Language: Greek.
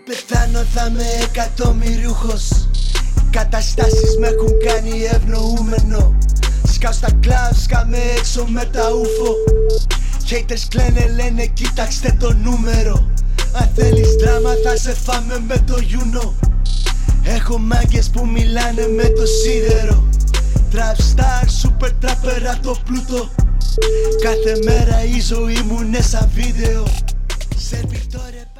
πεθάνω θα είμαι εκατομμυριούχος. Καταστάσεις με έχουν κάνει ευνοούμενο. Σκάω στα κλαμπ, σκάμε έξω με τα ούφο. Haters κλαίνε, λένε κοίταξτε το νούμερο. Αν θέλεις δράμα θα σε φάμε με το Juno. Έχω μάγκες που μιλάνε με το σίδερο. Trap star, super trapper απ' το πλούτο. Κάθε μέρα η ζωή μου είναι σαν βίντεο. Σε Βικτόρια